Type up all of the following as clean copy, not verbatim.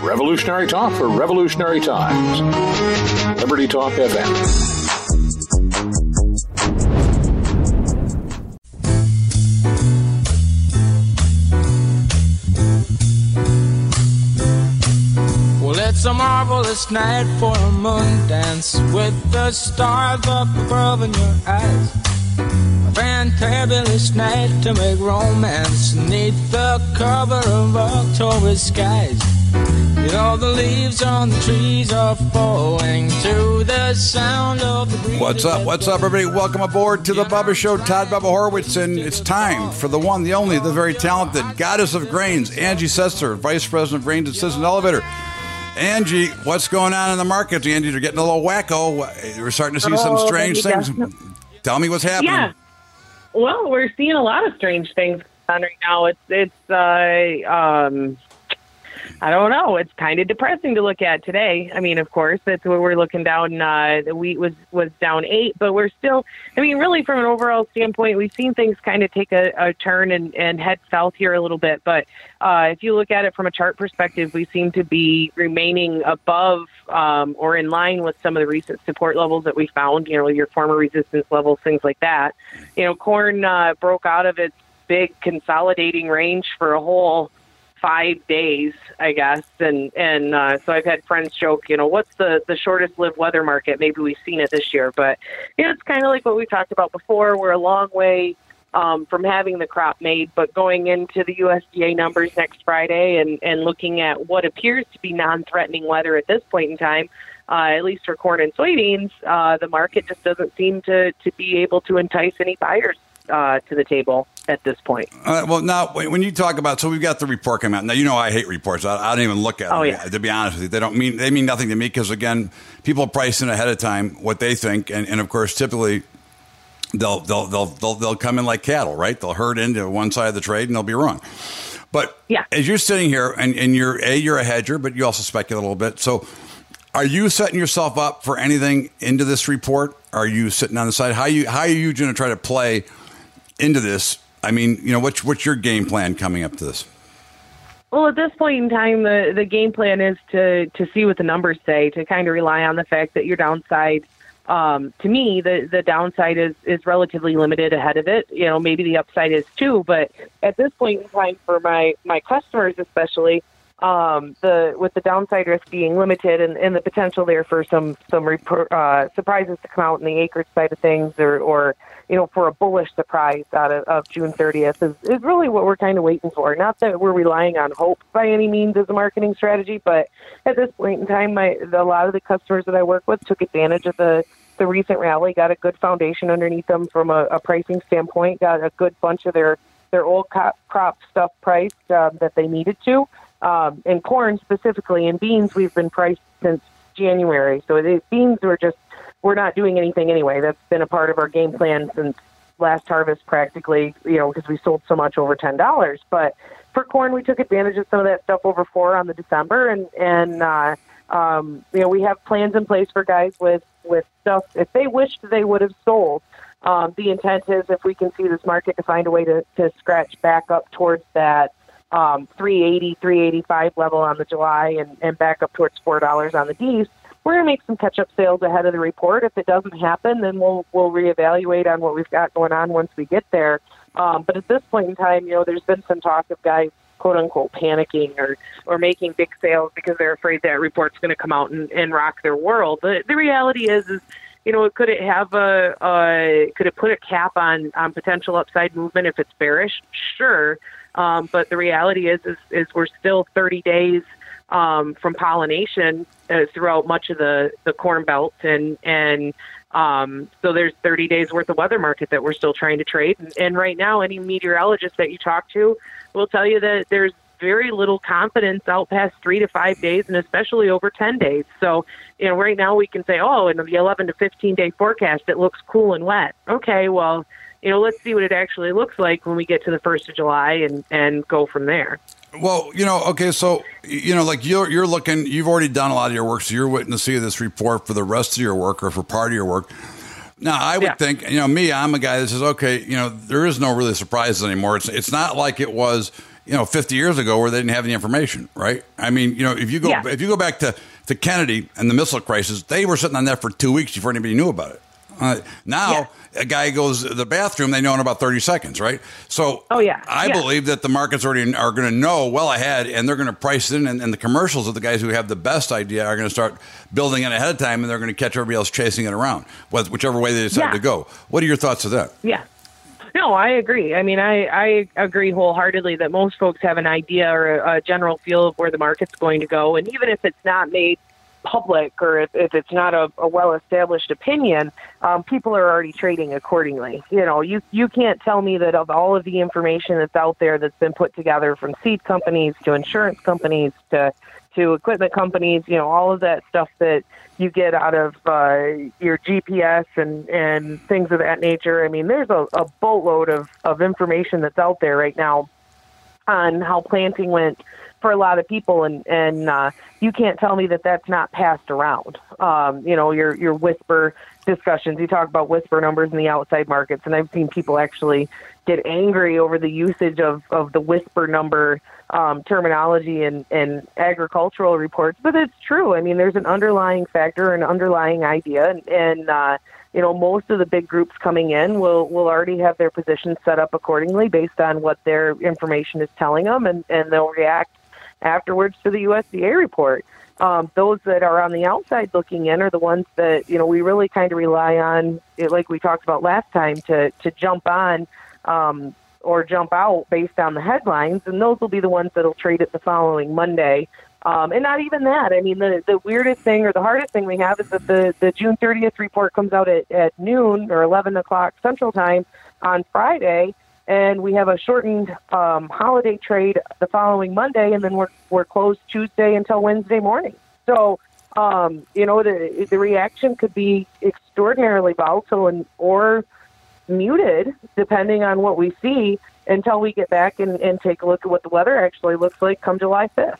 Revolutionary talk for revolutionary times. Liberty Talk FM. It's a marvelous night for a moon dance with the stars up above in your eyes. A fantabulous night to make romance neath the cover of October skies. You know the leaves on the trees are falling to the sound of the breeze. What's up, everybody? Welcome aboard to the Bubba Show. Todd Bubba Horowitz, and it's time for the one, the only, the very talented goddess of grains, Angie Setzer, Vice President of Grains at Citizen Elevator. Angie, what's going on in the markets? Angie, they're getting a little wacko. We're starting to see some strange things. Tell me what's happening. Yeah. Well, we're seeing a lot of strange things on right now. I don't know. It's kind of depressing to look at today. I mean, of course, that's what we're looking down. The wheat was down 8, but we're still, I mean, really from an overall standpoint, we've seen things kind of take a turn and head south here a little bit. But if you look at it from a chart perspective, we seem to be remaining above or in line with some of the recent support levels that we found, you know, your former resistance levels, things like that. You know, corn broke out of its big consolidating range for a whole 5 days, I guess. And so I've had friends joke, you know, what's the shortest lived weather market? Maybe we've seen it this year, but you know, it's kind of like what we talked about before. We're a long way from having the crop made, but going into the USDA numbers next Friday and looking at what appears to be non-threatening weather at this point in time, at least for corn and soybeans, the market just doesn't seem to be able to entice any buyers to the table at this point. Well, now, when you talk about, so we've got the report coming out. Now, you know I hate reports. I don't even look at them, yeah. To be honest with you. They mean nothing to me because, again, people price in ahead of time what they think. And of course, typically, they'll come in like cattle, right? They'll herd into one side of the trade and they'll be wrong. But as you're sitting here and you're a hedger, but you also speculate a little bit. So are you setting yourself up for anything into this report? Are you sitting on the side? How are you going to try to play into this? I mean, you know, what's your game plan coming up to this? Well, at this point in time, the game plan is to see what the numbers say, to kind of rely on the fact that your downside, to me, the downside is relatively limited ahead of it. You know, maybe the upside is too, but at this point in time for my customers especially, with the downside risk being limited and the potential there for some surprises to come out in the acreage side of things or you know, for a bullish surprise out of June 30th is really what we're kind of waiting for. Not that we're relying on hope by any means as a marketing strategy, but at this point in time, a lot of the customers that I work with took advantage of the recent rally, got a good foundation underneath them from a pricing standpoint, got a good bunch of their old crop stuff priced that they needed to. In corn specifically, and beans, we've been priced since January. So beans we're not doing anything anyway. That's been a part of our game plan since last harvest practically, you know, because we sold so much over $10. But for corn, we took advantage of some of that stuff over $4 on the December. And you know, we have plans in place for guys with stuff. If they wished, they would have sold. The intent is if we can see this market to find a way to scratch back up towards that 380, 385 level on the July and back up towards $4 on the D's, we're going to make some catch-up sales ahead of the report. If it doesn't happen, then we'll reevaluate on what we've got going on once we get there. But at this point in time, you know, there's been some talk of guys, quote-unquote, panicking or making big sales because they're afraid that report's going to come out and rock their world. But the reality is you know, could it put a cap on potential upside movement if it's bearish? Sure. But the reality is we're still 30 days from pollination throughout much of the corn belt, and so there's 30 days worth of weather market that we're still trying to trade. And right now, any meteorologist that you talk to will tell you that there's very little confidence out past 3 to 5 days, and especially over 10 days. So, you know, right now we can say, oh, in the 11 to 15 day forecast, it looks cool and wet. Okay, well, you know, let's see what it actually looks like when we get to the 1st of July and go from there. Well, you know, okay, so, you know, like you're looking, you've already done a lot of your work, so you're waiting to see this report for the rest of your work or for part of your work. Now, I would think, you know, I'm a guy that says, okay, you know, there is no really surprises anymore. It's not like it was 50 years ago where they didn't have any information, right? I mean, if you go back to Kennedy and the missile crisis, they were sitting on that for 2 weeks before anybody knew about it. Now, a guy goes to the bathroom, they know in about 30 seconds, right? So I believe that the markets already are going to know well ahead, and they're going to price it in, and the commercials of the guys who have the best idea are going to start building it ahead of time, and they're going to catch everybody else chasing it around, whichever way they decide to go. What are your thoughts of that? Yeah. No, I agree. I mean, I agree wholeheartedly that most folks have an idea or a general feel of where the market's going to go, and even if it's not made public or if it's not a well-established opinion, people are already trading accordingly. You can't tell me that of all of the information that's out there that's been put together from seed companies to insurance companies to equipment companies, all of that stuff that you get out of your GPS and things of that nature. I mean, there's a boatload of information that's out there right now on how planting went for a lot of people, and you can't tell me that that's not passed around. Your whisper discussions, you talk about whisper numbers in the outside markets, and I've seen people actually get angry over the usage of the whisper number terminology in agricultural reports, but it's true. I mean, there's an underlying factor, an underlying idea, and most of the big groups coming in will already have their positions set up accordingly based on what their information is telling them, and they'll react afterwards to the USDA report. Those that are on the outside looking in are the ones that, we really kind of rely on, like we talked about last time, to jump on or jump out based on the headlines, and those will be the ones that'll trade it the following Monday. And not even that. I mean, the weirdest thing or the hardest thing we have is that the June 30th report comes out at noon or 11 o'clock Central Time on Friday, and we have a shortened holiday trade the following Monday, and then we're closed Tuesday until Wednesday morning. So, the reaction could be extraordinarily volatile or muted, depending on what we see, until we get back and take a look at what the weather actually looks like come July 5th.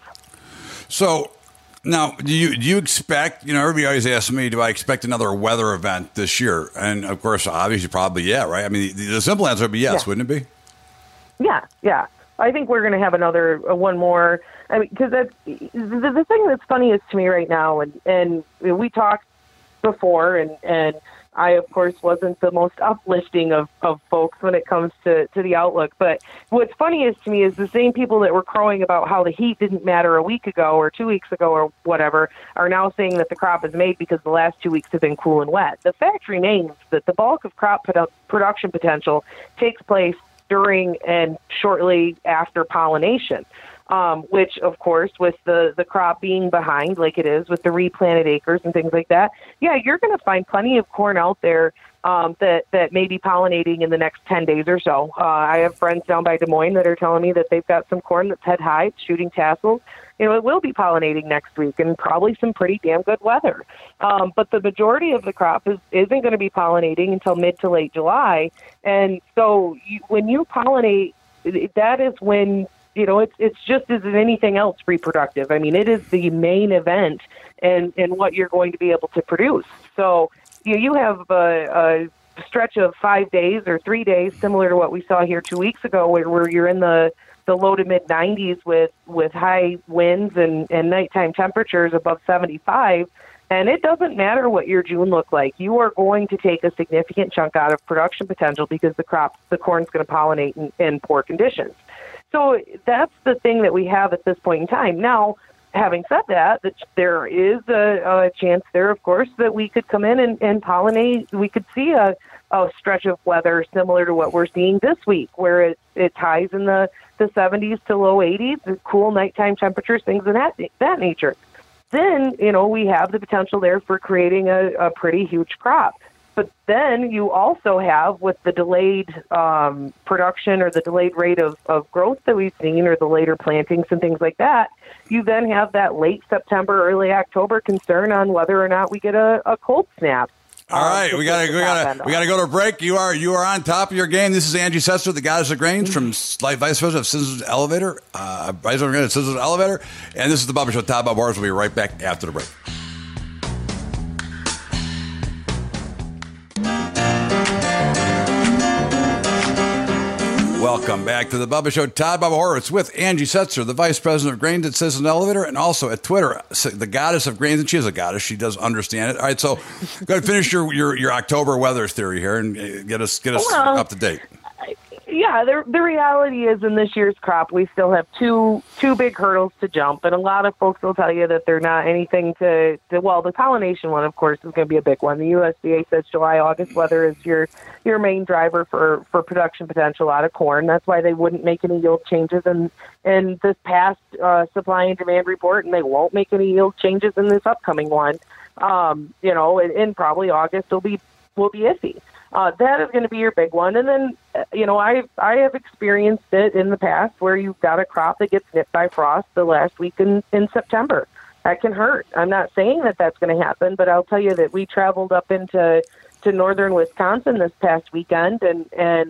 So now, do you expect, everybody always asks me, do I expect another weather event this year? And of course, obviously, probably, yeah, right? I mean, the simple answer would be yes, wouldn't it be? Yeah. I think we're going to have one more. I mean, because the thing that's funniest to me right now, and we talked before, and I, of course, wasn't the most uplifting of folks when it comes to the outlook. But what's funniest to me is the same people that were crowing about how the heat didn't matter a week ago or 2 weeks ago or whatever are now saying that the crop is made because the last 2 weeks have been cool and wet. The fact remains that the bulk of crop production potential takes place during and shortly after pollination. Which, of course, with the crop being behind, like it is with the replanted acres and things like that, you're going to find plenty of corn out there that may be pollinating in the next 10 days or so. I have friends down by Des Moines that are telling me that they've got some corn that's head high, shooting tassels. It will be pollinating next week, and probably some pretty damn good weather. But the majority of the crop isn't going to be pollinating until mid to late July. And so when you pollinate, that is when it's just as anything else reproductive. I mean, it is the main event in what you're going to be able to produce. So you have a stretch of 5 days or 3 days, similar to what we saw here 2 weeks ago, where you're in the low to mid 90s with high winds and nighttime temperatures above 75. And it doesn't matter what your June looked like. You are going to take a significant chunk out of production potential because the corn's going to pollinate in poor conditions. So that's the thing that we have at this point in time. Now, having said that there is a chance there, of course, that we could come in and pollinate. We could see a stretch of weather similar to what we're seeing this week, where it's highs in the 70s to low 80s, cool nighttime temperatures, things of that nature. Then, we have the potential there for creating a pretty huge crop. But then you also have, with the delayed production or the delayed rate of growth that we've seen, or the later plantings and things like that, you then have that late September, early October concern on whether or not we get a cold snap. All right, we gotta go to a break. You are on top of your game. This is Angie Setzer, the Goddess of Grains, from Vice President of Citizens Elevator, Vice President of Citizens Elevator, and this is the Bubba Show. Todd Bob Morris will be right back after the break. Welcome back to the Bubba Show. Todd Bubba Horowitz with Angie Setzer, the Vice President of Grains at Citizen Elevator, and also at Twitter, the goddess of grains. And she is a goddess. She does understand it. All right, so go ahead and finish your October weather theory here and get us up to date. Yeah, the reality is in this year's crop, we still have two big hurdles to jump, and a lot of folks will tell you that they're not anything to well, the pollination one, of course, is going to be a big one. The USDA says July, August weather is your main driver for production potential out of corn. That's why they wouldn't make any yield changes in this past supply and demand report, and they won't make any yield changes in this upcoming one. And probably August will be iffy. That is going to be your big one. And then, I have experienced it in the past where you've got a crop that gets nipped by frost the last week in September. That can hurt. I'm not saying that that's going to happen, but I'll tell you that we traveled up into northern Wisconsin this past weekend and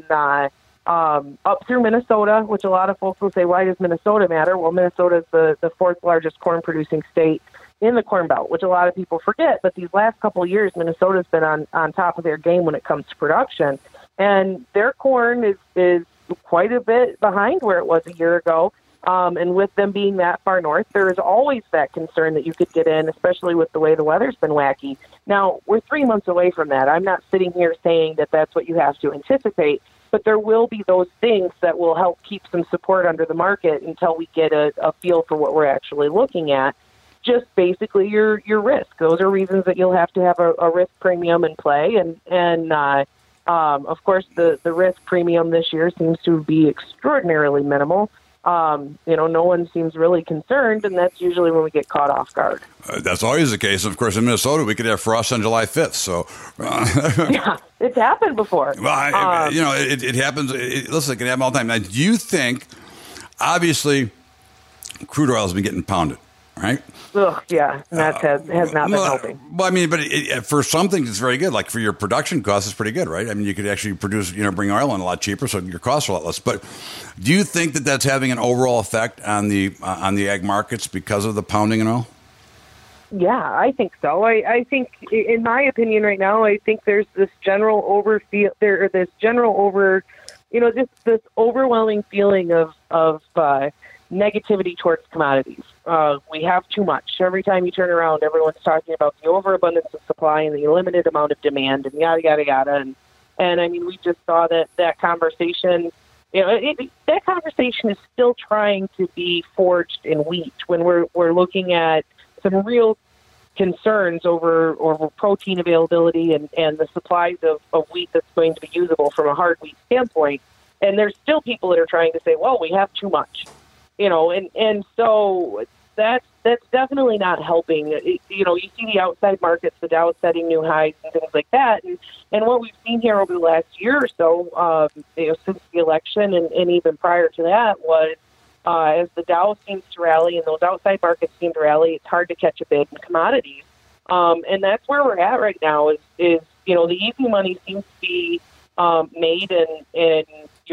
up through Minnesota, which a lot of folks will say, why does Minnesota matter? Well, Minnesota is the fourth largest corn-producing state in the Corn Belt, which a lot of people forget. But these last couple of years, Minnesota's been on top of their game when it comes to production. And their corn is quite a bit behind where it was a year ago. And with them being that far north, there is always that concern that you could get in, especially with the way the weather's been wacky. Now, we're 3 months away from that. I'm not sitting here saying that that's what you have to anticipate, but there will be those things that will help keep some support under the market until we get a feel for what we're actually looking at. Just basically your risk. Those are reasons that you'll have to have a risk premium in play. And of course, the risk premium this year seems to be extraordinarily minimal. No one seems really concerned, and that's usually when we get caught off guard. That's always the case. Of course, in Minnesota, we could have frost on July 5th. So, yeah, it's happened before. Well, it happens. Listen, it can happen all the time. Now, do you think, obviously, crude oil has been getting pounded, right? Ugh, yeah, and that has not been helping. Well, I mean, but for some things, it's very good. Like for your production costs, it's pretty good, right? I mean, you could actually produce, bring oil in a lot cheaper, so your costs are a lot less. But do you think that that's having an overall effect on the ag markets because of the pounding and all? Yeah, I think so. I think, in my opinion, right now, I think there's this general this overwhelming feeling of negativity towards commodities. We have too much. Every time you turn around, everyone's talking about the overabundance of supply and the limited amount of demand and yada, yada, yada. And I mean, we just saw that conversation, that conversation is still trying to be forged in wheat when we're looking at some real concerns over protein availability and the supplies of wheat that's going to be usable from a hard wheat standpoint. And there's still people that are trying to say, well, we have too much. And so that's definitely not helping. You see the outside markets, the Dow setting new highs and things like that. And what we've seen here over the last year or so, since the election and even prior to that was as the Dow seems to rally and those outside markets seem to rally, it's hard to catch a bid in commodities. And that's where we're at right now is the easy money seems to be made in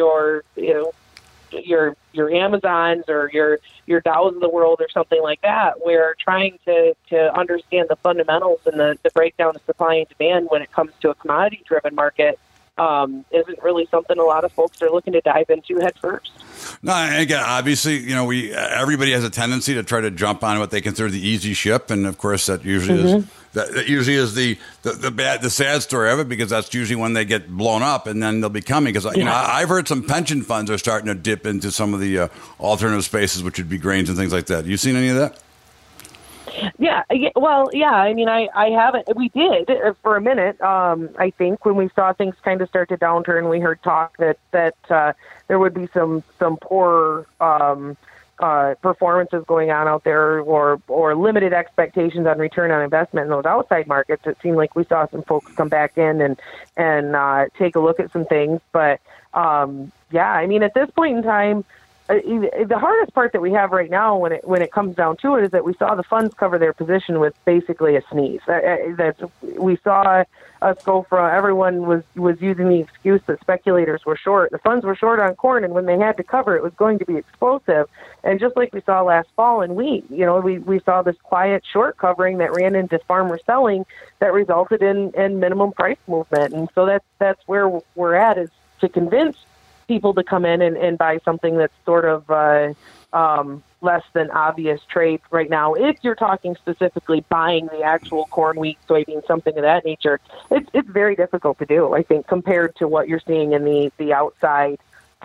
your Amazons or your Dows of the world or something like that, where trying to understand the fundamentals and the breakdown of supply and demand when it comes to a commodity-driven market isn't really something a lot of folks are looking to dive into head first. No, again, obviously, everybody has a tendency to try to jump on what they consider the easy ship, and of course, that usually is the sad story of it, because that's usually when they get blown up, and then they'll be coming. Because I've heard some pension funds are starting to dip into some of the alternative spaces, which would be grains and things like that. You seen any of that? Yeah. Well, yeah. I mean, I haven't. We did for a minute. I think when we saw things kind of start to downturn, we heard talk that there would be some poor performances going on out there, or limited expectations on return on investment in those outside markets. It seemed like we saw some folks come back in and take a look at some things. But yeah, I mean, at this point in time, the hardest part that we have right now, when it comes down to it, is that we saw the funds cover their position with basically a sneeze. That we saw us go from everyone was using the excuse that speculators were short. The funds were short on corn, and when they had to cover, it was going to be explosive. And just like we saw last fall in wheat, we saw this quiet short covering that ran into farmer selling that resulted in minimum price movement. And so that's where we're at, is to convince people to come in and buy something that's sort of less than obvious trade right now. If you're talking specifically buying the actual corn, wheat, soybean, something of that nature, it's very difficult to do, I think, compared to what you're seeing in the outside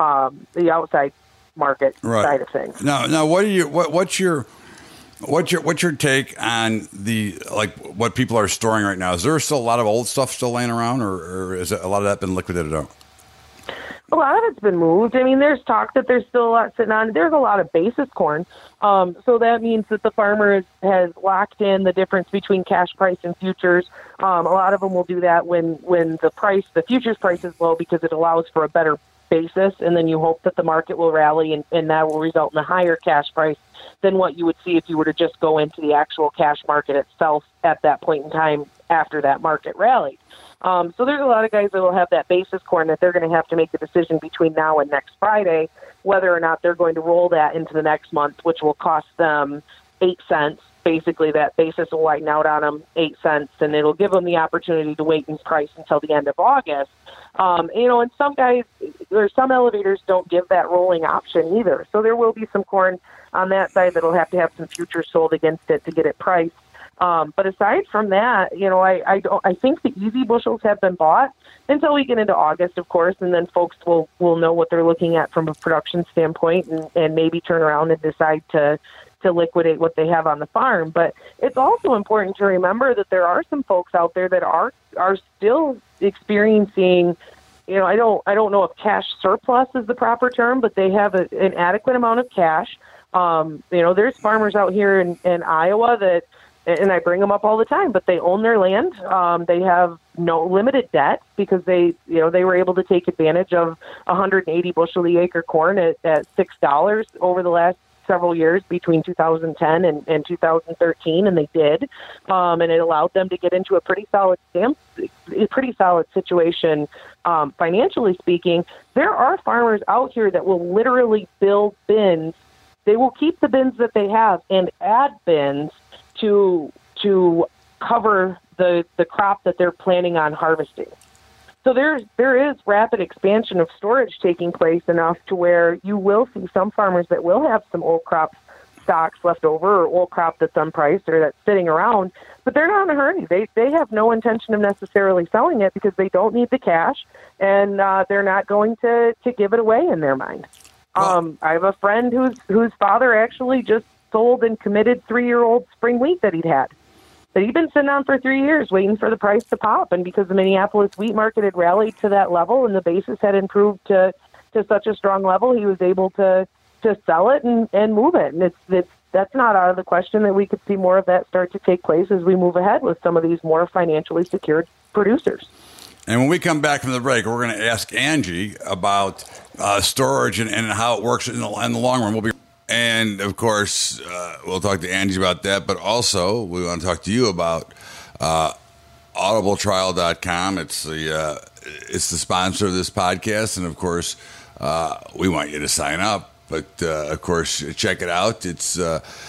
market side of things. Now, what's your take on what people are storing right now? Is there still a lot of old stuff still laying around, or is a lot of that been liquidated out? A lot of it's been moved. I mean, there's talk that there's still a lot sitting on. There's a lot of basis corn. So that means that the farmer has locked in the difference between cash price and futures. A lot of them will do that when the futures price is low, because it allows for a better basis, and then you hope that the market will rally and that will result in a higher cash price than what you would see if you were to just go into the actual cash market itself at that point in time after that market rallied. So there's a lot of guys that will have that basis corn that they're going to have to make the decision between now and next Friday whether or not they're going to roll that into the next month, which will cost them 8 cents. Basically, that basis will widen out on them 8 cents, and it'll give them the opportunity to wait and price until the end of August. And some guys or some elevators don't give that rolling option either. So there will be some corn on that side that'll have to have some futures sold against it to get it priced. But aside from that, I think the easy bushels have been bought until we get into August, of course, and then folks will know what they're looking at from a production standpoint and maybe turn around and decide to liquidate what they have on the farm. But it's also important to remember that there are some folks out there that are still experiencing, I don't know if cash surplus is the proper term, but they have an adequate amount of cash. There's farmers out here in Iowa that, and I bring them up all the time, but they own their land. They have no limited debt because they were able to take advantage of 180 bushel the acre corn at $6 over the last several years between 2010 and 2013, and they did. And it allowed them to get into a pretty solid situation financially speaking. There are farmers out here that will literally build bins. They will keep the bins that they have and add bins to cover the crop that they're planning on harvesting. So there is rapid expansion of storage taking place enough to where you will see some farmers that will have some old crop stocks left over, or old crop that's unpriced or that's sitting around, but they're not in a hurry. They have no intention of necessarily selling it because they don't need the cash, and they're not going to give it away in their mind. I have a friend whose father actually just sold and committed 3-year-old spring wheat that he'd been sitting on for 3 years waiting for the price to pop. And because the Minneapolis wheat market had rallied to that level and the basis had improved to such a strong level, he was able to sell it and move it. And that's not out of the question that we could see more of that start to take place as we move ahead with some of these more financially secured producers. And when we come back from the break, we're going to ask Angie about storage and how it works in the long run. And, of course, we'll talk to Angie about that. But also, we want to talk to you about audibletrial.com. It's the sponsor of this podcast. And, of course, we want you to sign up. But, of course, check it out. It's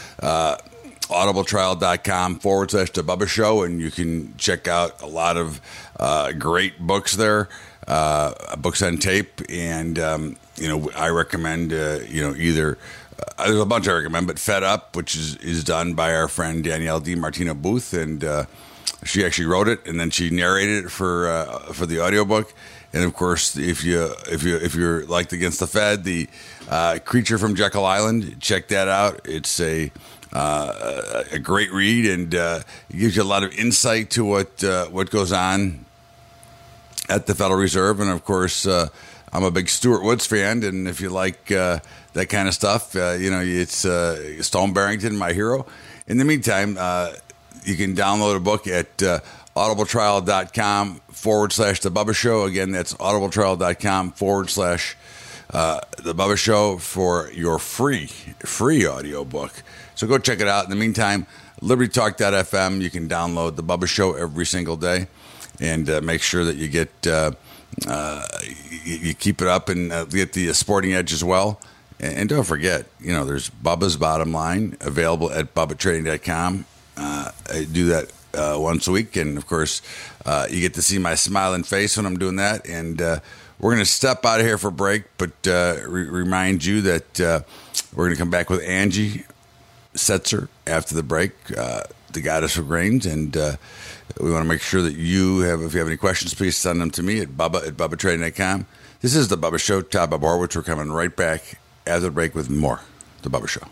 audibletrial.com/The Bubba Show. And you can check out a lot of great books there, books on tape. And, I recommend, either... there's a bunch I recommend, but Fed Up, which is done by our friend Danielle DiMartino Booth, and she actually wrote it, and then she narrated it for the audiobook. And of course, if you're liked Against the Fed, the Creature from Jekyll Island, check that out. It's a great read, and it gives you a lot of insight to what goes on at the Federal Reserve. And of course, I'm a big Stuart Woods fan, and if you like that kind of stuff, it's Stone Barrington, my hero. In the meantime, you can download a book at audibletrial.com/The Bubba Show. Again, that's audibletrial.com/The Bubba Show for your free audio book. So go check it out. In the meantime, LibertyTalk.fm, you can download The Bubba Show every single day, and make sure that you get you keep it up and get the Sporting Edge as well. And don't forget, there's Bubba's Bottom Line available at BubbaTrading.com. I do that once a week, and of course, you get to see my smiling face when I'm doing that. And We're going to step out of here for break, but remind you that we're going to come back with Angie Setzer after the break, the goddess of grains, and we want to make sure that if you have any questions, please send them to me at bubba@bubbatrading.com. This is The Bubba Show. Todd Bubba Horwitz. We're coming right back after the break with more The Bubba Show.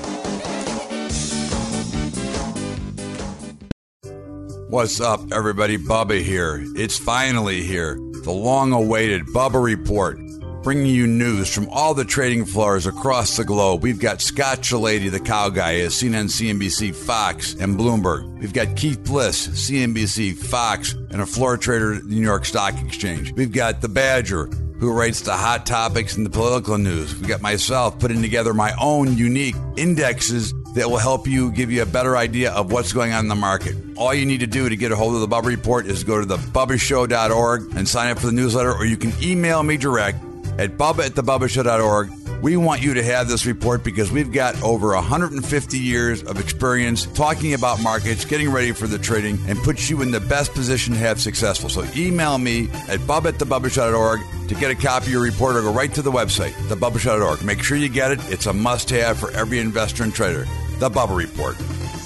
What's up, everybody? Bubba here. It's finally here. The long-awaited Bubba Report, bringing you news from all the trading floors across the globe. We've got Scott Shellady, the cow guy, at CNN, CNBC, Fox, and Bloomberg. We've got Keith Bliss, CNBC, Fox, and a floor trader at the New York Stock Exchange. We've got the Badger, who writes the hot topics and the political news. We've got myself putting together my own unique indexes that will help you, give you a better idea of what's going on in the market. All you need to do to get a hold of the Bubba Report is go to thebubbashow.org and sign up for the newsletter, or you can email me direct at bubba@thebubbashow.org. We want you to have this report because we've got over 150 years of experience talking about markets, getting ready for the trading, and puts you in the best position to have successful. So email me at bubba@thebubbashow.org to get a copy of your report, or go right to the website, thebubbashow.org. Make sure you get it. It's a must-have for every investor and trader. The Bubba Report.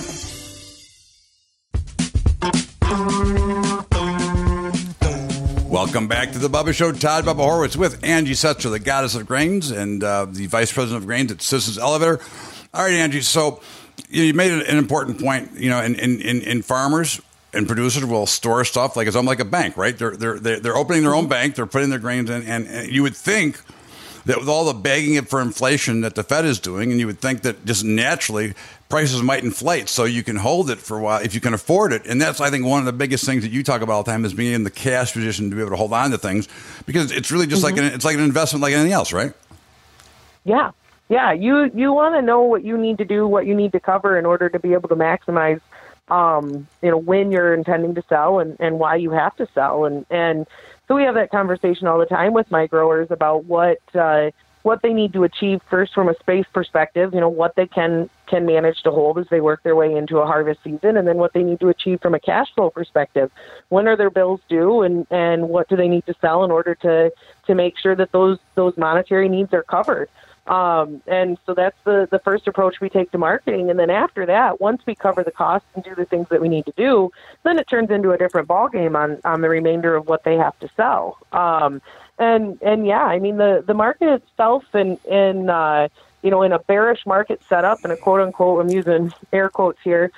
Welcome back to The Bubba Show. Todd Bubba Horwitz with Angie Setzer, the goddess of grains, and the vice president of grains at Citizens Elevator. All right, Angie, so you made an important point. You know, in farmers and producers will store stuff like it's almost like a bank, right? They're opening their own bank. They're putting their grains in, and you would think that with all the begging it for inflation that the Fed is doing, and you would think that just naturally prices might inflate, so you can hold it for a while if you can afford it. And that's, I think, one of the biggest things that you talk about all the time is being in the cash position to be able to hold on to things, because it's really just it's like an investment like anything else, right? Yeah. You want to know what you need to do, what you need to cover in order to be able to maximize, when you're intending to sell and why you have to sell. And so we have that conversation all the time with my growers about what they need to achieve first from a space perspective, what they can manage to hold as they work their way into a harvest season, and then what they need to achieve from a cash flow perspective. When are their bills due, and what do they need to sell in order to make sure that those monetary needs are covered? And so that's the first approach we take to marketing. And then after that, once we cover the costs and do the things that we need to do, then it turns into a different ballgame on the remainder of what they have to sell. And yeah, I mean, the market itself in a bearish market setup, and a quote unquote, I'm using air quotes here,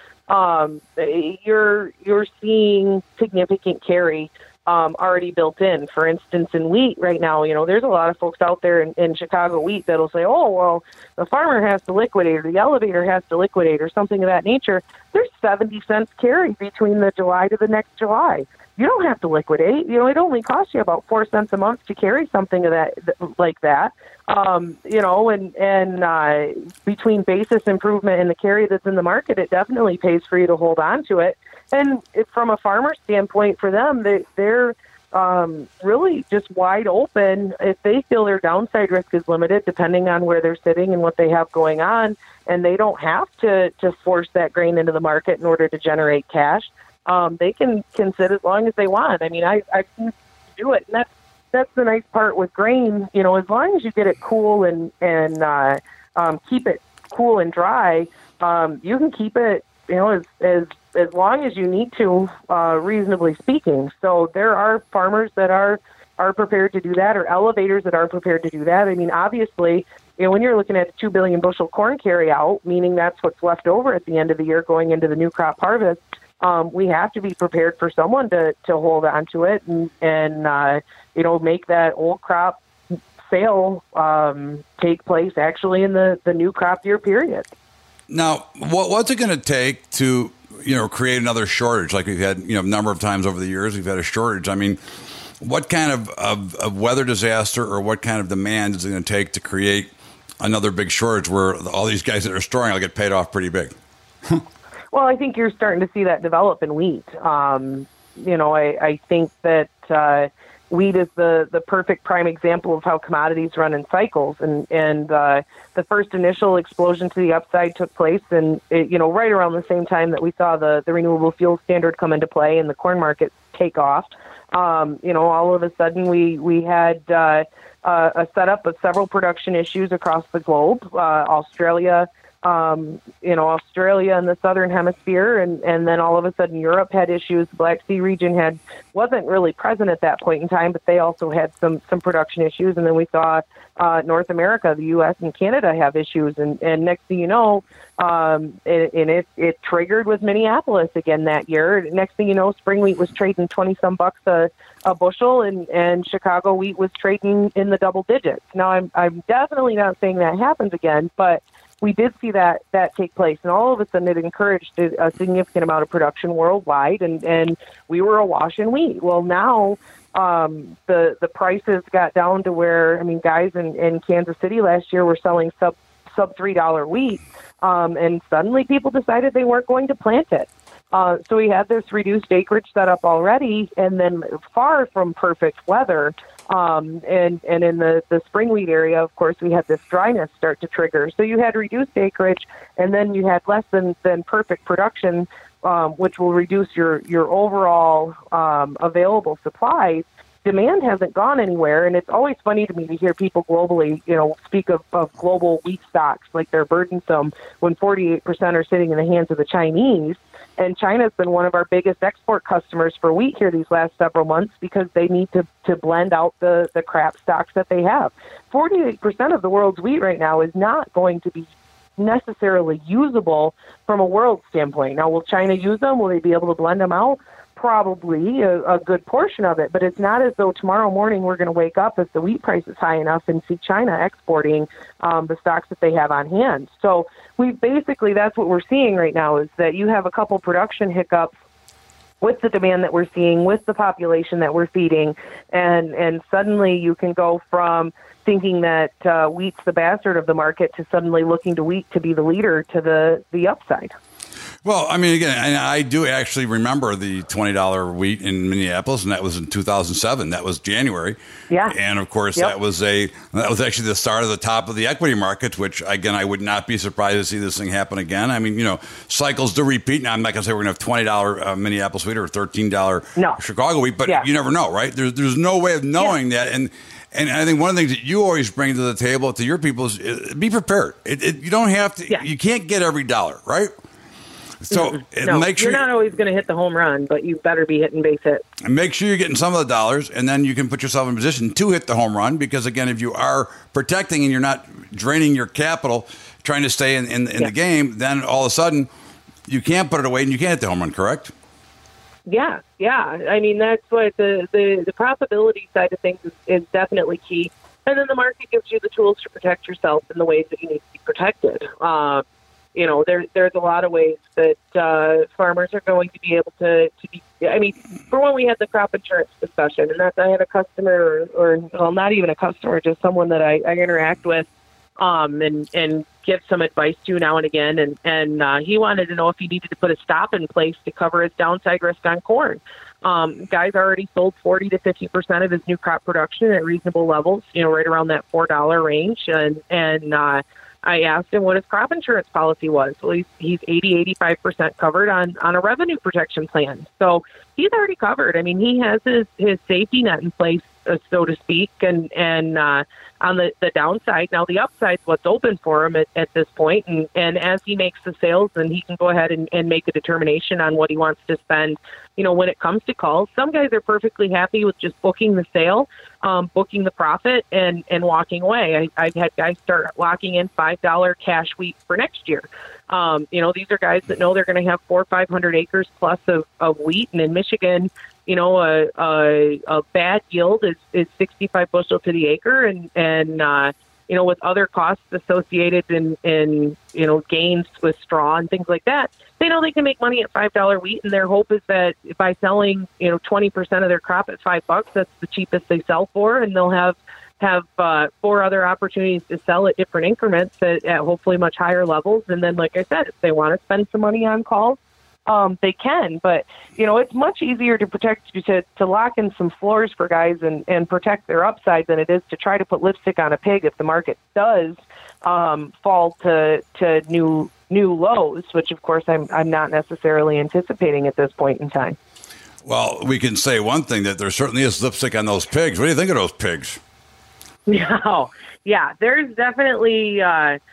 you're seeing significant carry already built in. For instance, in wheat right now, there's a lot of folks out there in Chicago wheat that'll say, oh, well, the farmer has to liquidate, or the elevator has to liquidate, or something of that nature. There's 70 cents carry between the July to the next July. You don't have to liquidate. It only costs you about 4 cents a month to carry something of that like that. And between basis improvement and the carry that's in the market, it definitely pays for you to hold on to it. And from a farmer standpoint, for them, they're really just wide open. If they feel their downside risk is limited, depending on where they're sitting and what they have going on, and they don't have to force that grain into the market in order to generate cash, they can sit as long as they want. I mean, I've seen them do it, and that's the nice part with grain. As long as you get it cool and keep it cool and dry, you can keep it, as long as you need to, reasonably speaking. So there are farmers that are prepared to do that, or elevators that are prepared to do that. I mean, obviously, when you're looking at a 2 billion bushel corn carry out, meaning that's what's left over at the end of the year going into the new crop harvest, we have to be prepared for someone to hold on to it and make that old crop sale take place actually in the new crop year period. Now, what's it going to take to create another shortage like we've had a number of times over the years? We've had a shortage. I mean, what kind of weather disaster or what kind of demand is it going to take to create another big shortage where all these guys that are storing will get paid off pretty big? Well, I think you're starting to see that develop in wheat. I think that wheat is the perfect prime example of how commodities run in cycles. And the first initial explosion to the upside took place, and right around the same time that we saw the renewable fuel standard come into play and the corn market take off. All of a sudden we had a setup of several production issues across the globe. Australia in the southern hemisphere, and then all of a sudden Europe had issues. The Black Sea region wasn't really present at that point in time, but they also had some production issues. And then we saw North America, the U.S. and Canada have issues. And next thing you know, it triggered with Minneapolis again that year. Next thing you know, spring wheat was trading 20-some bucks a bushel, and Chicago wheat was trading in the double digits. Now, I'm definitely not saying that happens again, but we did see that take place, and all of a sudden it encouraged a significant amount of production worldwide, and we were awash in wheat. Well, now the prices got down to where, guys in Kansas City last year were selling sub $3 wheat, and suddenly people decided they weren't going to plant it. So we had this reduced acreage set up already, and then far from perfect weather. And in the spring wheat area, of course, we had this dryness start to trigger. So you had reduced acreage, and then you had less than perfect production, which will reduce your overall available supplies. Demand hasn't gone anywhere, and it's always funny to me to hear people globally, speak of global wheat stocks like they're burdensome when 48% are sitting in the hands of the Chinese. And China's been one of our biggest export customers for wheat here these last several months because they need to blend out the crap stocks that they have. 48% of the world's wheat right now is not going to be necessarily usable from a world standpoint. Now, will China use them? Will they be able to blend them out? Probably a good portion of it, but it's not as though tomorrow morning we're going to wake up if the wheat price is high enough and see China exporting the stocks that they have on hand. So that's what we're seeing right now, is that you have a couple production hiccups with the demand that we're seeing, with the population that we're feeding, and suddenly you can go from thinking that wheat's the bastard of the market to suddenly looking to wheat to be the leader to the upside. Well, again, I do actually remember the $20 wheat in Minneapolis, and that was in 2007. That was January. Yeah. And of course, that was actually the start of the top of the equity markets, which again, I would not be surprised to see this thing happen again. Cycles do repeat. Now, I'm not going to say we're going to have $20 Minneapolis wheat or $13 Chicago wheat, but you never know, right? There's no way of knowing that. And I think one of the things that you always bring to the table to your people is be prepared. You don't have to. You can't get every dollar, right? So make sure you're not always going to hit the home run, but you better be hitting base hits. And make sure you're getting some of the dollars, and then you can put yourself in a position to hit the home run. Because again, if you are protecting and you're not draining your capital, trying to stay in the game, then all of a sudden you can't put it away and you can't hit the home run. Correct? Yeah. That's what the profitability side of things is definitely key. And then the market gives you the tools to protect yourself in the ways that you need to be protected. There's a lot of ways that farmers are going to be able to be. For one, we had the crop insurance discussion, and I had a customer, or not even a customer, just someone that I interact with, and give some advice to now and again, and he wanted to know if he needed to put a stop in place to cover his downside risk on corn. Guys already sold 40 to 50% of his new crop production at reasonable levels, right around that $4 range, and I asked him what his crop insurance policy was. Well, he's 80-85% covered on a revenue protection plan. So he's already covered. He has his safety net in place, so to speak, and on the downside. Now, the upside's what's open for him at this point, and as he makes the sales, then he can go ahead and make a determination on what he wants to spend, when it comes to calls. Some guys are perfectly happy with just booking the sale, booking the profit, and walking away. I've had guys start locking in $5 cash wheat for next year. These are guys that know they're going to have 400 or 500 acres plus of wheat, and in Michigan, a bad yield is 65 bushel to the acre, and with other costs associated in gains with straw and things like that, they know they can make money at $5 wheat, and their hope is that by selling 20% of their crop at $5, that's the cheapest they sell for, and they'll have 4 other opportunities to sell at different increments at hopefully much higher levels. And then, like I said, if they want to spend some money on calls, they can. But, it's much easier to protect, to lock in some floors for guys and protect their upside than it is to try to put lipstick on a pig if the market does fall to new lows, which, of course, I'm not necessarily anticipating at this point in time. Well, we can say one thing, that there certainly is lipstick on those pigs. What do you think of those pigs? Yeah, there's definitely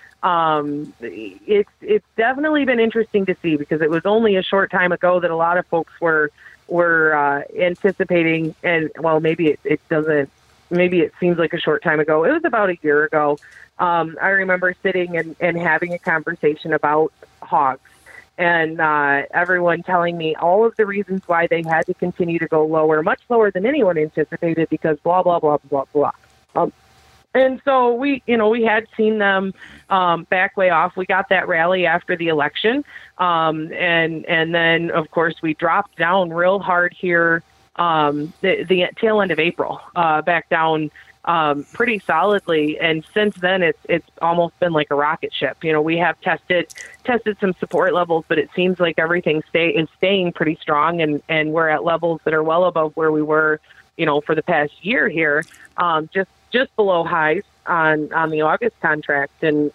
it's definitely been interesting to see, because it was only a short time ago that a lot of folks were anticipating, and maybe maybe it seems like a short time ago. It was about a year ago. I remember sitting and having a conversation about hogs, and everyone telling me all of the reasons why they had to continue to go lower, much lower than anyone anticipated, because blah, blah, blah, blah, blah. And so we had seen them back way off. We got that rally after the election. And then, of course, we dropped down real hard here the tail end of April, back down pretty solidly. And since then, it's almost been like a rocket ship. We have tested some support levels, but it seems like everything is staying pretty strong. And we're at levels that are well above where we were, for the past year here, just below highs on the August contract. And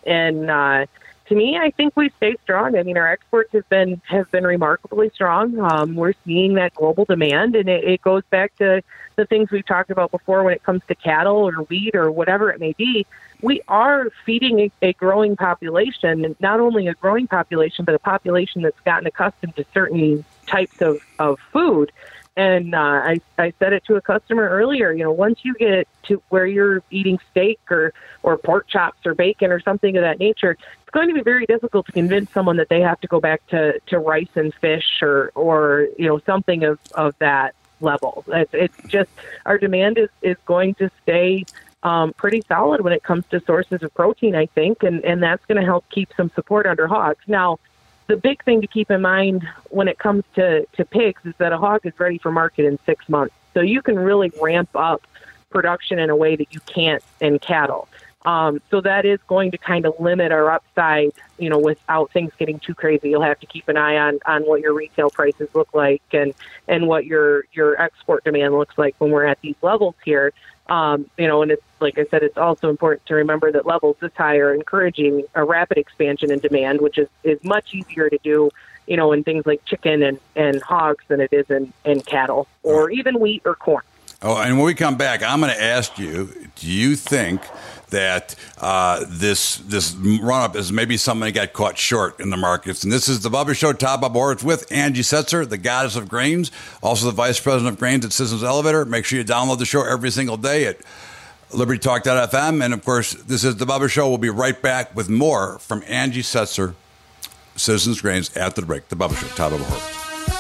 to me, I think we stay strong. I mean, our exports have been remarkably strong. We're seeing that global demand, and it goes back to the things we've talked about before when it comes to cattle or wheat or whatever it may be. We are feeding a growing population, and not only a growing population, but a population that's gotten accustomed to certain types of food. And I said it to a customer earlier, once you get to where you're eating steak or pork chops or bacon or something of that nature, it's going to be very difficult to convince someone that they have to go back to rice and fish or something of that level. It's just, our demand is going to stay pretty solid when it comes to sources of protein, I think, and that's going to help keep some support under hogs. Now, the big thing to keep in mind when it comes to pigs is that a hog is ready for market in 6 months. So you can really ramp up production in a way that you can't in cattle. So that is going to kind of limit our upside, without things getting too crazy. You'll have to keep an eye on what your retail prices look like and what your export demand looks like when we're at these levels here. And it's, like I said, it's also important to remember that levels this high are encouraging a rapid expansion in demand, which is much easier to do, in things like chicken and hogs than it is in cattle or even wheat or corn. Oh, and when we come back, I'm going to ask you, do you think that this run-up is maybe somebody got caught short in the markets? And this is the Bubba Show, Todd Bubba Horwitz with Angie Setzer, the goddess of grains, also the vice president of grains at Citizens Elevator. Make sure you download the show every single day at LibertyTalk.fm. And, of course, this is the Bubba Show. We'll be right back with more from Angie Setzer, Citizens Grains, after the break. The Bubba Show, Todd Bubba Horwitz.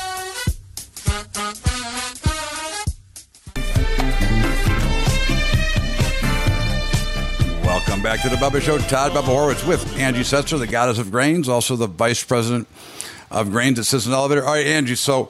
Welcome back to the Bubba Show. Todd Bubba Horwitz with Angie Setzer, the goddess of grains, also the vice president of grains at Citizens Elevator. All right, Angie, so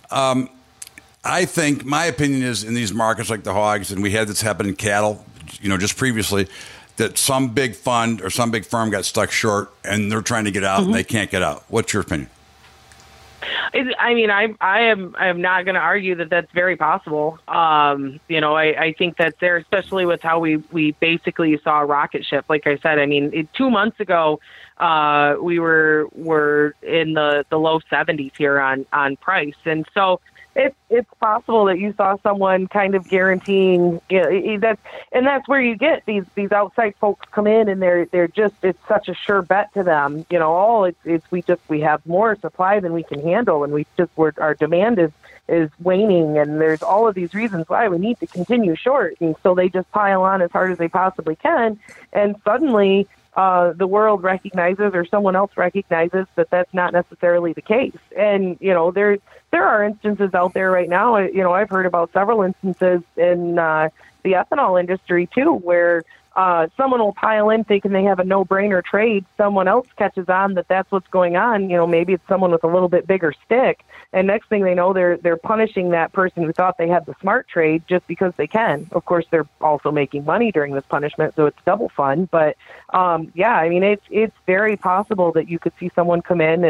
I think my opinion is in these markets like the hogs, and we had this happen in cattle, just previously, that some big fund or some big firm got stuck short and they're trying to get out and they can't get out. What's your opinion? I mean, I am not going to argue that that's very possible. I think that's there, especially with how we basically saw a rocket ship. Like I said, I mean, 2 months ago, we were in the low 70s here on price, and so it's possible that you saw someone kind of guaranteeing that's where you get these outside folks come in, and they're just, it's such a sure bet to them. We have more supply than we can handle, and our demand is waning, and there's all of these reasons why we need to continue short, and so they just pile on as hard as they possibly can, and suddenly the world recognizes, or someone else recognizes, that that's not necessarily the case. And, there are instances out there right now, I've heard about several instances in the ethanol industry too, where someone will pile in thinking they have a no-brainer trade. Someone else catches on that that's what's going on. Maybe it's someone with a little bit bigger stick. And next thing they know, they're punishing that person who thought they had the smart trade just because they can. Of course, they're also making money during this punishment, so it's double fun. But, it's very possible that you could see someone come in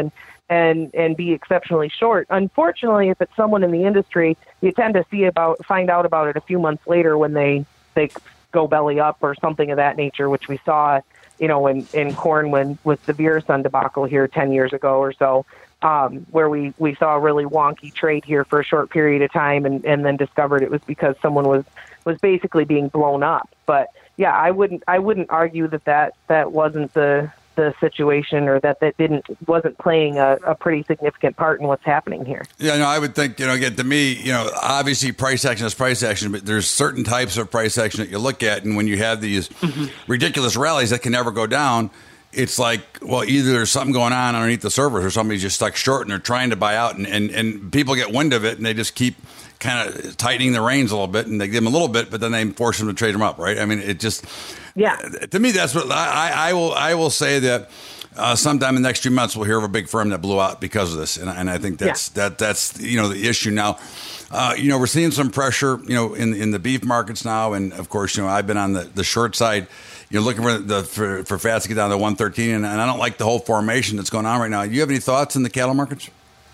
and be exceptionally short. Unfortunately, if it's someone in the industry, you tend to find out about it a few months later when they go belly up or something of that nature, which we saw, in corn with the Verasun debacle here 10 years ago or so, where we saw a really wonky trade here for a short period of time and then discovered it was because someone was basically being blown up. But yeah, I wouldn't argue that wasn't the situation, or that wasn't playing a pretty significant part in what's happening here. Yeah, no, I would think, again, to me, obviously price action is price action, but there's certain types of price action that you look at, and when you have these ridiculous rallies that can never go down, it's like, well, either there's something going on underneath the surface, or somebody's just stuck short and they're trying to buy out, and people get wind of it and they just keep kind of tightening the reins a little bit, and they give them a little bit, but then they force them to trade them up, right? I mean, it just, to me, that's what I will say that sometime in the next few months we'll hear of a big firm that blew out because of this, and I think that's the issue now. We're seeing some pressure, in the beef markets now, and of course, I've been on the short side. You're looking for fats to get down to 113, and I don't like the whole formation that's going on right now. Do you have any thoughts in the cattle markets?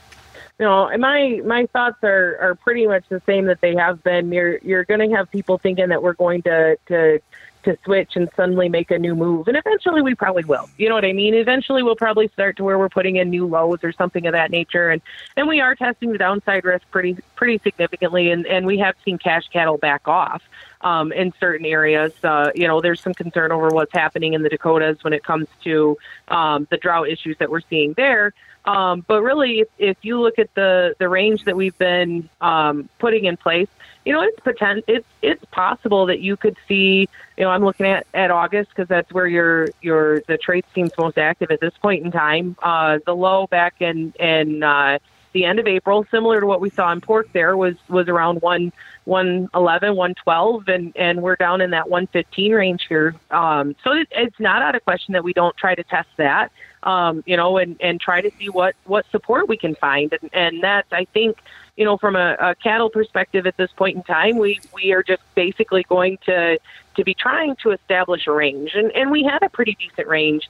My thoughts are pretty much the same that they have been. You're going to have people thinking that we're going to switch and suddenly make a new move, and eventually we probably will. You know what I mean? Eventually we'll probably start to where we're putting in new lows or something of that nature, and we are testing the downside risk pretty significantly, and we have seen cash cattle back off in certain areas. There's some concern over what's happening in the Dakotas when it comes to the drought issues that we're seeing there. But really, if you look at the range that we've been putting in place, it's possible that you could see, I'm looking at August because that's where the trade seems most active at this point in time. The low back in the end of April, similar to what we saw in pork there, was around 111, 112, and we're down in that 115 range here. So it's not out of question that we don't try to test that, and try to see what support we can find. And that's, I think, from a cattle perspective at this point in time, we are just basically going to be trying to establish a range. And we had a pretty decent range.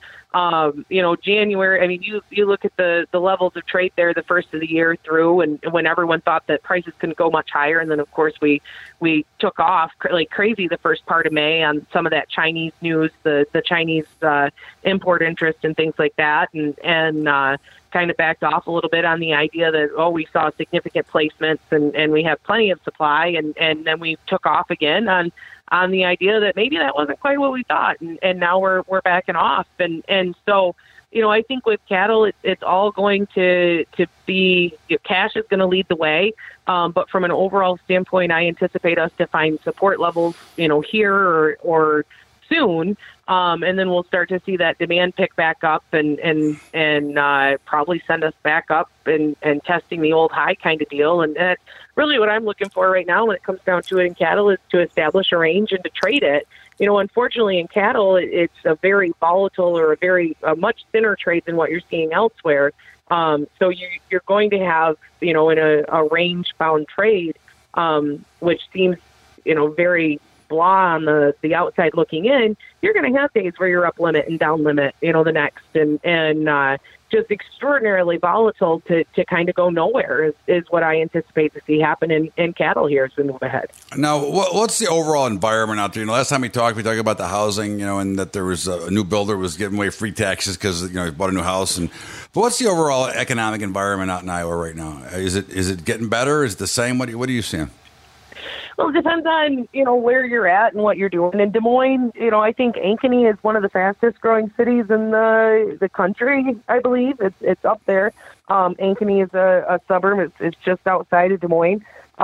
January, I mean, you look at the levels of trade there the first of the year through, and when everyone thought that prices couldn't go much higher. And then, of course, we took off like crazy the first part of May on some of that Chinese news, the Chinese import interest and things like that. And kind of backed off a little bit on the idea that, we saw significant placements and we have plenty of supply. And then we took off again on the idea that maybe that wasn't quite what we thought. And now we're backing off. And so, I think with cattle, it's all going to be, cash is going to lead the way. But from an overall standpoint, I anticipate us to find support levels, here or soon. And then we'll start to see that demand pick back up and probably send us back up and testing the old high kind of deal. And that's really what I'm looking for right now when it comes down to it in cattle, is to establish a range and to trade it. Unfortunately in cattle, it's a very volatile or a much thinner trade than what you're seeing elsewhere. So you're going to have, in a range bound trade, which seems, very blah on the outside looking in, you're going to have days where you're up limit and down limit, the next, and just extraordinarily volatile to kind of go nowhere is what I anticipate to see happen in cattle here as we move ahead. Now, what's the overall environment out there? Last time we talked about the housing, and that there was a new builder was giving away free taxes because he bought a new house. But what's the overall economic environment out in Iowa right now? Is it getting better? Is it the same? What are you seeing? Well, it depends on, where you're at and what you're doing. In Des Moines, I think Ankeny is one of the fastest growing cities in the country, I believe. It's up there. Ankeny is a suburb. It's just outside of Des Moines.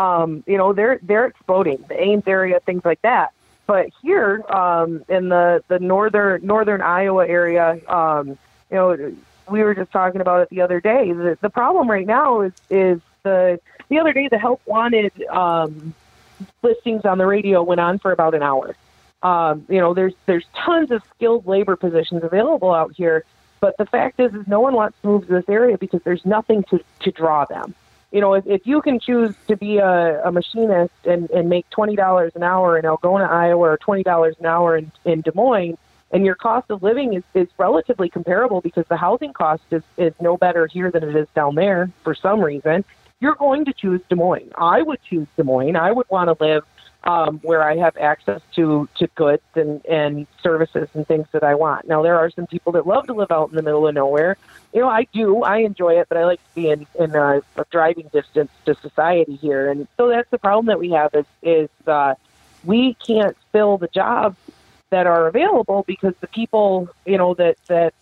They're exploding. The Ames area, things like that. But here in the northern Iowa area, we were just talking about it the other day. The problem right now is the other day the Help Wanted listings on the radio went on for about an hour. There's tons of skilled labor positions available out here, but the fact is no one wants to move to this area because there's nothing to draw them. If you can choose to be a machinist and make $20 an hour in Algona, Iowa, or $20 an hour in Des Moines, and your cost of living is relatively comparable because the housing cost is no better here than it is down there for some reason, you're going to choose Des Moines. I would choose Des Moines. I would want to live where I have access to goods and services and things that I want. Now, there are some people that love to live out in the middle of nowhere. You know, I do. I enjoy it, but I like to be in a driving distance to society here. And so that's the problem that we have is we can't fill the jobs that are available because the people, you know, the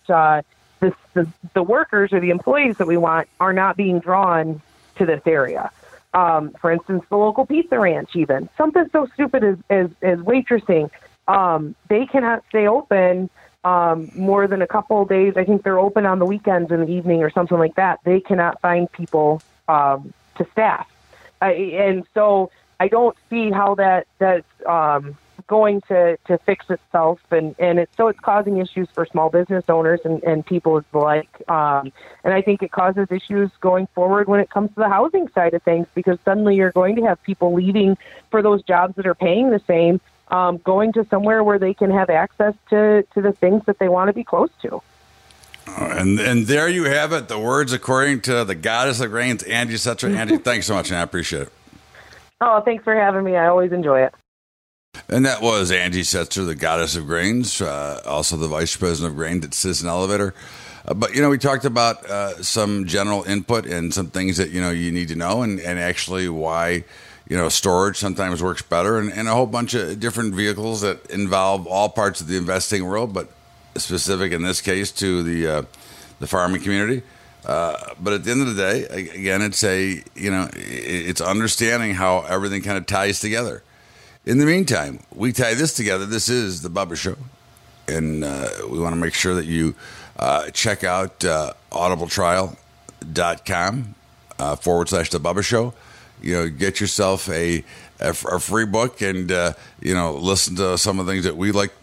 workers or the employees that we want are not being drawn to this area. For instance, the local pizza ranch, even something so stupid as waitressing, they cannot stay open more than a couple of days. I think they're open on the weekends in the evening or something like that. They cannot find people to staff, and so I don't see how that's going to fix itself, and it's causing issues for small business owners and people alike. And I think it causes issues going forward when it comes to the housing side of things, because suddenly you're going to have people leaving for those jobs that are paying the same, going to somewhere where they can have access to the things that they want to be close to. And there you have it, the words according to the goddess of grains, Angie Setzer. Angie, thanks so much, and I appreciate it. Oh, thanks for having me. I always enjoy it. And that was Angie Setzer, the goddess of grains, also the vice president of grains at Citizen Elevator. But, you know, we talked about some general input and some things that, you know, you need to know and actually why, you know, storage sometimes works better and a whole bunch of different vehicles that involve all parts of the investing world, but specific in this case to the farming community. But at the end of the day, again, it's understanding how everything kind of ties together. In the meantime, we tie this together. This is the Bubba Show, and we want to make sure that you check out audibletrial.com / the Bubba Show. You know, get yourself a free book and, you know, listen to some of the things that we like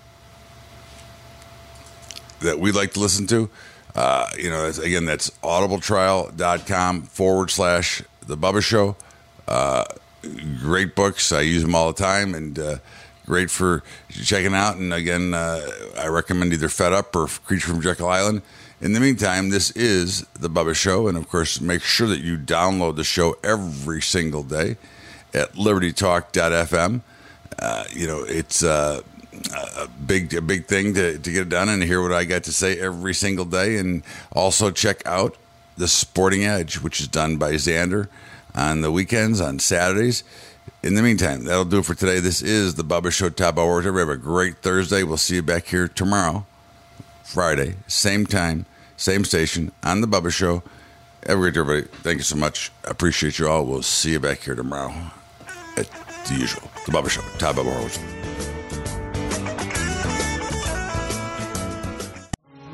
to listen to. You know, again, that's audibletrial.com / the Bubba Show. Great books. I use them all the time and great for checking out. And again, I recommend either Fed Up or Creature from Jekyll Island. In the meantime, this is the Bubba Show. And of course, make sure that you download the show every single day at libertytalk.fm. You know, it's a big thing to get it done and hear what I got to say every single day. And also check out The Sporting Edge, which is done by Xander on the weekends, on Saturdays. In the meantime, that'll do it for today. This is the Bubba Show, top hour. Everybody have a great Thursday. We'll see you back here tomorrow, Friday, same time, same station, on the Bubba Show. Everybody, thank you so much. I appreciate you all. We'll see you back here tomorrow at the usual, the Bubba Show, top hour.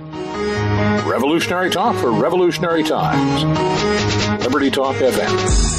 Revolutionary talk for revolutionary times. Liberty Talk FM.